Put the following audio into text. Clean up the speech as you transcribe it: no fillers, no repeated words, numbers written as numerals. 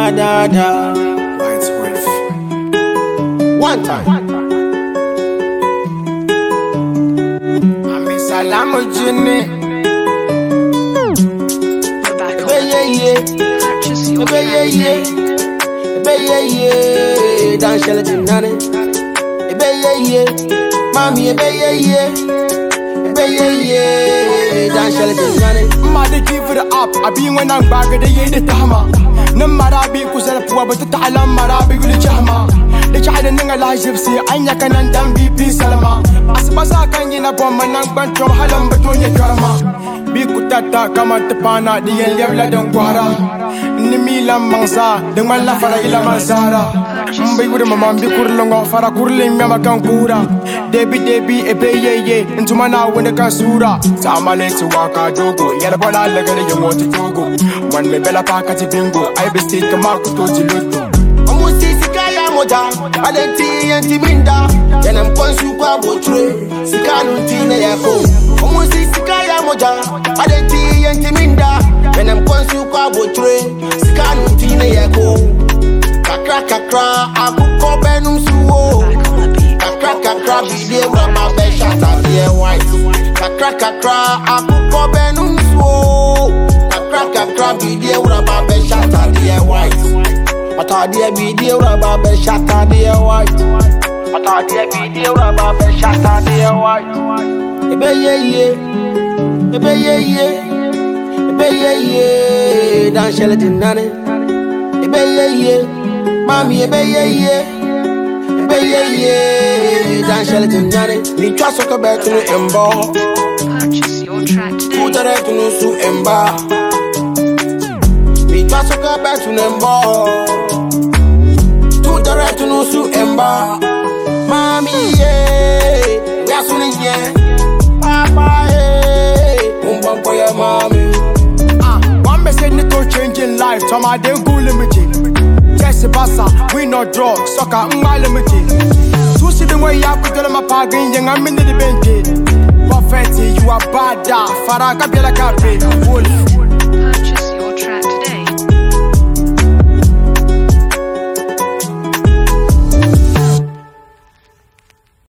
da. White Wolf. One time. Ami salamu jini. Ebe dan shele jinane. Mami ebe dan shele jinane. Mother give it up. I be when I'm back at the year tahma. Namarabi kusala puwa but ta'alam marabi guli jahma. The child and nanga lies if see anya kanan dan BP salama. Asbasa kan yina bomba nang bantrom halam batonya karama. Bi kutata kama tepana di yelya dan kwara. Ni milam mangsa dengan la fara ila mansara. Mbai gure mama bi kurlongo fara kurle mama kan kura. Debi ebe ye ntumana wende kan sura. Samale to waka jogo yala bola lagare yemo to jogo. One me bella pakati bingo I be stick kama kutoji luto. Omusi sikaya moja alenti yentiminda. Then I'm konsu kwa botre sikanu tine yako. Omusi sikaya moja alenti yentiminda. Then I'm konsu kwa botre sikanu tine yako. Kakra akuko benum suwo. Kakra bide rama be shata de white. Kakra akuko benum suwo. Kakra bide rama be shata de white. Atadia bide rama be shata de white. Atadia bide rama be shata de white. Ebe ye dan shele jinane. Mami ebe ye dan shele jinane. Ni twa soka betu no embo. Purchase your track today. Udare tunu su emba. Ni twa soka betu no embo. Udare tunu su emba. Mami ye ya suni ye. Papa ye umban po ya mami. One message need to changing life. Toma den cool limited. Jesse Bassa, we no drug, soccer, limited. To see the way you put on my parking, young I'm in the bench. Prophet, you are bad, Faraga Bella Cape, Wolf. Purchase